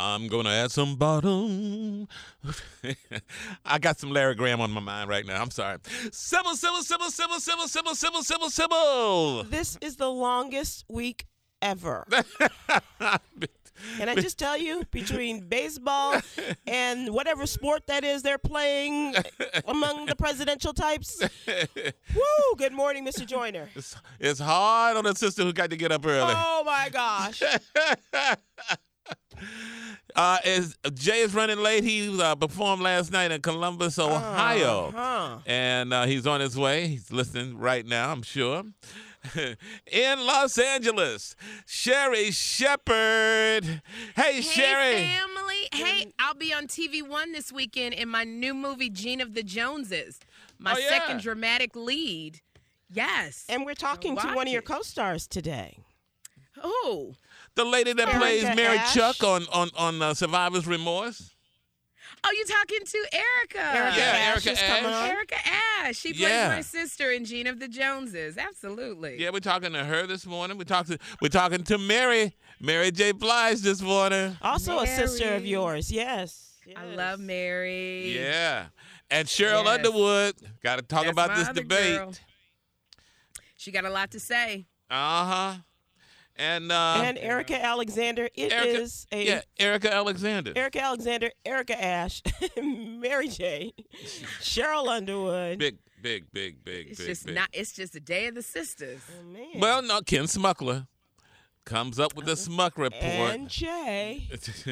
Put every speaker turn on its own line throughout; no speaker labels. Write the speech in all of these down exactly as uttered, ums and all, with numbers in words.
I'm going to add some bottom. I got some Larry Graham on my mind right now. I'm sorry. Sybil, Sybil, Sybil, Sybil, Sybil, Sybil, Sybil, Sybil, Sybil.
This is the longest week ever. Can I just tell you, between baseball and whatever sport that is they're playing among the presidential types, woo, good morning, Mister Joyner.
It's, it's hard on a sister who got to get up early.
Oh, my gosh.
uh, is, Jay is running late. He uh, performed last night in Columbus, Ohio.
Uh-huh.
And uh, he's on his way. He's listening right now, I'm sure. In Los Angeles, Sherri Shepherd. Hey,
Hey,
Sherri.
family. Hey, I'll be on T V One this weekend in my new movie, Gene of the Joneses. My
Oh, yeah.
second dramatic lead. Yes.
And we're talking to
Watch
one of your
it.
co-stars today.
Who?
The lady that
Erica
plays Mary
Ash.
Chuck on, on, on uh, Survivor's Remorse.
Oh, you talking to Erica?
Erica
Yeah,
Ash
Erica
is coming
Ash.
on.
Erica Ash. She plays
Yeah.
my sister in Gene of the Joneses. Absolutely.
Yeah, we're talking to her this morning. We talked to we're talking to Mary, Mary J. Blige this morning.
Also a sister of
Mary.
yours, yes.
I
yes.
love Mary.
Yeah, and Cheryl
Yes.
Underwood. Got to talk
That's
about
my
this
other
debate.
girl. She got a lot to say.
Uh huh. And uh,
And Erica Alexander, it is
Erica,
a
yeah, Erica Alexander.
Erica Alexander, Erica Ash, Mary J, Cheryl Underwood.
Big, big, big, big,
It's
big,
just
big.
not. It's just the day of the sisters.
Oh, man.
Well, no, Ken Smuckler comes up with the Smuck report.
And Jay.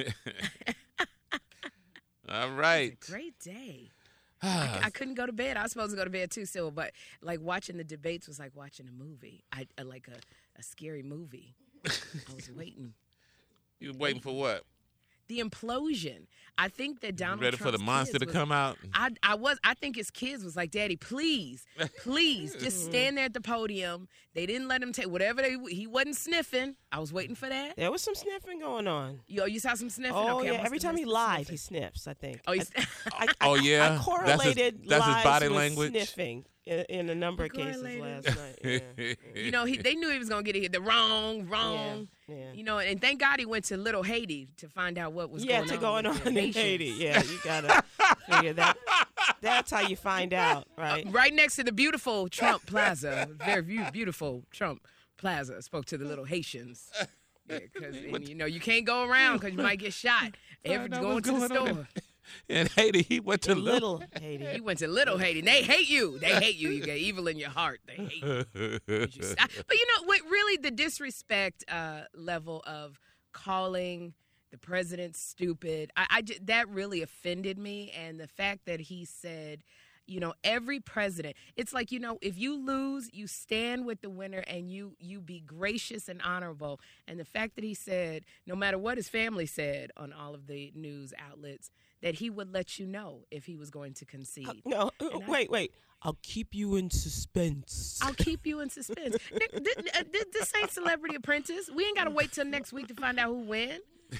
All right.
It's a great day. I, I couldn't go to bed. I was supposed to go to bed too, still, but like watching the debates was like watching a movie. I, I like a, a scary movie. I was waiting.
You waiting for what?
The implosion. I think that Donald
Ready for the
Trump's
monster
kids
to
was-
come out?
I, I was. I think his kids was like, Daddy, please, please, just stand there at the podium. They didn't let him take whatever they. He wasn't sniffing. I was waiting for that.
There was some sniffing going on.
Yo, you saw some sniffing.
Oh,
okay, I
yeah.
must
Every
have
time he
missed the
lied, he
sniffing.
sniffs, I think.
Oh, he's,
I, I,
Oh,
I-
yeah?
I
That's his-
correlated
that's his
lies
body
with
language?
sniffing in, in a number of cases
Correlated.
last night. Yeah.
you know, he, they knew he was gonna get it the wrong, wrong.
Yeah, yeah.
You know, and thank God he went to Little Haiti to find out what was
yeah,
going
to
on.
going
with
on
the
in
Haitians.
Haiti. Yeah, you gotta figure that. That's how you find out, right?
Right next to the beautiful Trump Plaza, very beau- beautiful Trump Plaza. Spoke to the little Haitians. Because you know you can't go around because you might get shot. Every
out
going
what's
to the
going on
store.
In Haiti, he went to Little.
Little Haiti.
He went to Little Haiti. They hate you. They hate you. You got evil in your heart. They hate you. Did you stop? But you know what? Really, the disrespect uh, level of calling the president stupid. I, I ju- that really offended me, and the fact that he said, you know, every president. It's like, you know, if you lose, you stand with the winner, and you you be gracious and honorable. And the fact that he said, no matter what his family said on all of the news outlets, that he would let you know if he was going to concede.
No,
And I-
wait, wait. I'll keep you in suspense.
I'll keep you in suspense. Nick, th- th- uh, th- This ain't Celebrity Apprentice. We ain't got to wait till next week to find out who win.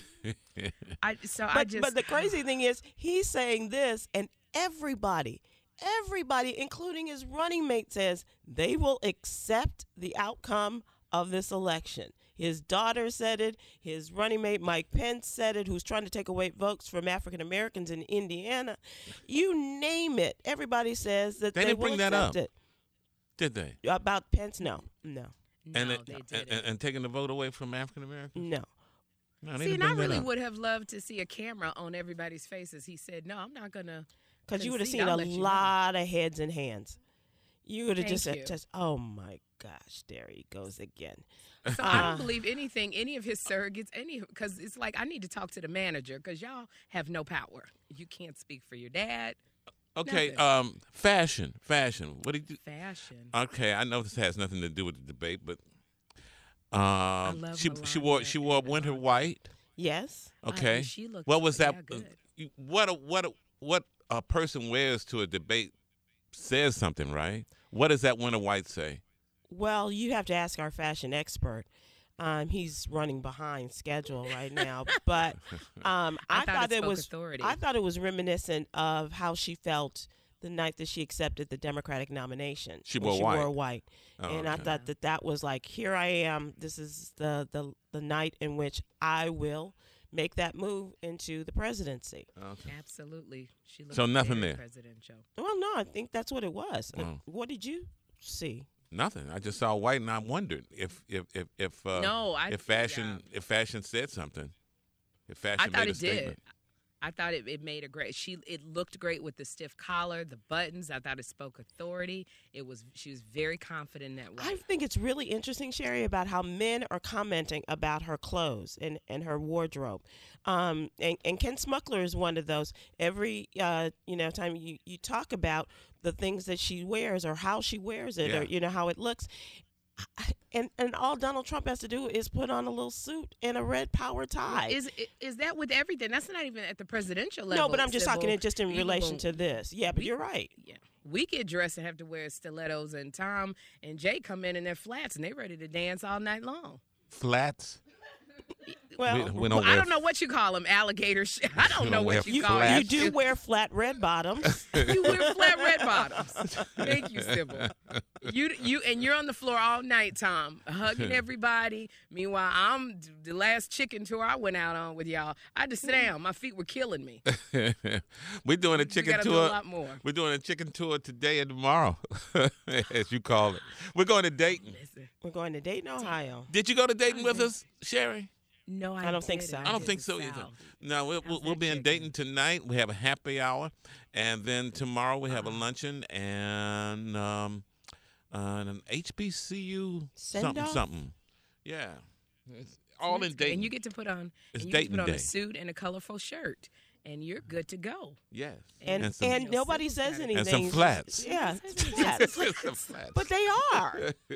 I so I
But,
just.
but the crazy thing is, he's saying this, and everybody, everybody, including his running mate, says they will accept the outcome of this election. His daughter said it. His running mate, Mike Pence, said it, who's trying to take away votes from African Americans in Indiana. You name it. Everybody says that
They
they,
didn't
will
bring that
accept
up.
it.
Did they?
About Pence, no, no,
no,
and, it-
they
and,
didn't.
and taking the vote away from African Americans?
no.
No, they
See,
didn't
and I
bring that
really
up.
would have loved to see a camera on everybody's faces. He said, "No, I'm not gonna."
Because you would have
concede.
seen
I'll
a
let you know.
lot of heads and hands. You would have
Thank
just said,
you.
just, oh my gosh, there he goes again.
So I
Uh,
don't believe anything, any of his surrogates, any because it's like I need to talk to the manager because y'all have no power. You can't speak for your dad.
Okay,
Nothing.
um, fashion, fashion. What did you?
Fashion.
Okay, I know this has nothing to do with the debate, but um,
love
she she wore
Melania
she wore
and
winter
Melania.
white.
Yes.
I-
Okay,
she looked-
what was that?
yeah, good.
you- What a, what a, what a person wears to a debate says something, right? What does that winter white say?
Well, you have to ask our fashion expert. Um, he's running behind schedule right now, but um, I,
I thought it
it
spoke
was
authority.
I thought it was reminiscent of how she felt the night that she accepted the Democratic nomination.
She
when
wore
she
white.
wore white,
Oh,
and I
okay.
thought that that was like, here I am. This is the the the night in which I will make that move into the presidency.
Okay.
Absolutely. She looks
So nothing
very
there.
presidential.
Well, no, I think that's what it was. Uh,
Oh.
What did you see?
Nothing. I just saw white, and I wondered if if if if uh,
No, I
if fashion if fashion said something. If fashion
I thought
made a
it did.
statement.
I thought it, it made a great. She it looked great with the stiff collar, the buttons. I thought it spoke authority. It was she was very confident in that way.
I think it's really interesting, Sherry, about how men are commenting about her clothes and, and her wardrobe. Um, and, and Ken Smuckler is one of those. Every uh, you know time you, you talk about the things that she wears or how she wears it
Yeah.
or you know how it looks. And and all Donald Trump has to do is put on a little suit and a red power tie.
Is is that with everything? That's not even at the presidential level.
No, but I'm just
Sybil.
talking it just in
Even
relation
when-
to this. Yeah, but
we-
you're right.
Yeah, we get dressed and have to wear stilettos, and Tom and Jay come in in their flats, and they ready to dance all night long.
Flats.
Well,
we, we
Well,
don't
I
wear
don't know what you call them, alligator. Sh- I don't
We
know
don't wear
what you,
you,
call
flats.
you
it.
do wear flat red bottoms.
You wear flat red bottoms. Thank you, Sybil. You you and you're on the floor all night, Tom, hugging everybody. Meanwhile, I'm the last chicken tour I went out on with y'all. I had to sit down. My feet were killing me.
We're doing a
We
chicken
gotta do a
tour.
lot more.
We're doing a chicken tour today and tomorrow, as you call it. We're going to Dayton.
Listen,
We're going to Dayton, Ohio.
Did you go to Dayton with us, Sherry?
no, I,
I don't think
didn't.
so.
I don't
did
think
the
so either.
South.
No, we'll, we'll,
How's
we'll
that
be in
chicken?
Dayton tonight. We have a happy hour, and then tomorrow we have a luncheon and um, uh, an H B C U something
Send-off?
something. Yeah, it's all in
That's good.
Dayton.
And you get to put on,
It's
and you get to
Dayton
put on
Day.
a suit and a colorful shirt, and you're good to go.
yes,
And and,
some,
you know,
nobody
Sybil's
says
got it.
anything.
and some flats.
Yeah,
Flats.
flats.
Some flats.
But they are.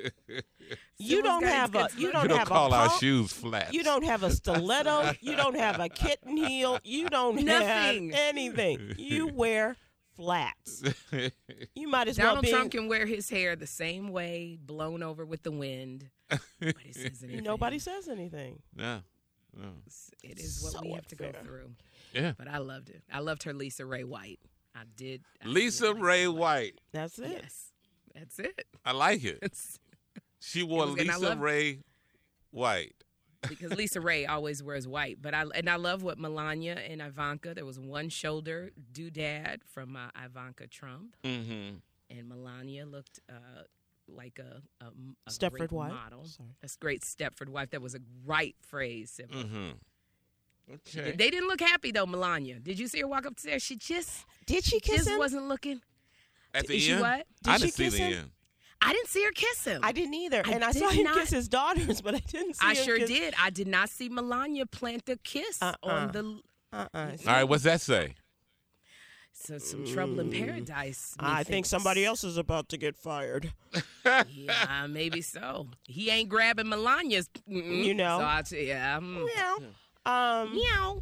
You
Sybil's
don't
got
have
his
a
good
you
look.
don't
you don't
have
call
a
our
pump.
shoes flats.
You don't have a stiletto. You don't have a kitten heel. You don't
Nothing.
have anything. You wear flats. You might as well
Donald
be.
Trump can wear his hair the same way, blown over with the wind. Nobody says anything.
Nobody says anything.
no, no.
It is what
So
we have to go
unfair.
through.
Yeah.
But I loved it. I loved her Lisa Ray White. I did. I
Lisa
did like
Ray
her.
White.
That's it.
Yes, that's it.
I like it.
It's,
She wore
was good, and I
Lisa
love-
Ray White.
because Lisa Ray always wears white. But I and I love what Melania and Ivanka. There was one shoulder doodad from uh, Ivanka Trump,
Mm-hmm.
and Melania looked uh, like a, a, a
Stepford
great
wife?
model.
Sorry.
That's great Stepford wife. That was a right phrase. Sybil.
Mm-hmm.
She
Okay.
did- They didn't look happy though, Melania. Did you see her walk upstairs? She just
Did she kiss
just
him?
wasn't looking.
At the
Is she
end?
what?
I
Did
didn't
she
see
kiss
the
him?
end.
I didn't see her kiss him.
I didn't either,
I
and I
did
saw him
not-
kiss his daughters, but I didn't see
I
him
sure
kiss.
did. I did not see Melania plant a kiss
Uh-uh.
on the
Uh-uh.
All right, what's that say?
so, some trouble in paradise.
I think
methinks.
somebody else is about to get fired.
Yeah, maybe so. He ain't grabbing Melania's. mm-mm.
You know.
So I t- yeah. mm.
Meow. Um,
Meow.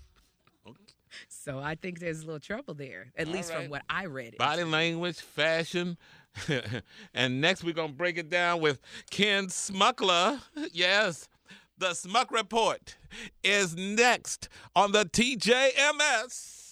So I think there's a little trouble there, at
All
least
right.
from what I read. It.
Body language, fashion. And next we're going to break it down with Ken Smuckler. Yes, the Smuck Report is next on the T J M S.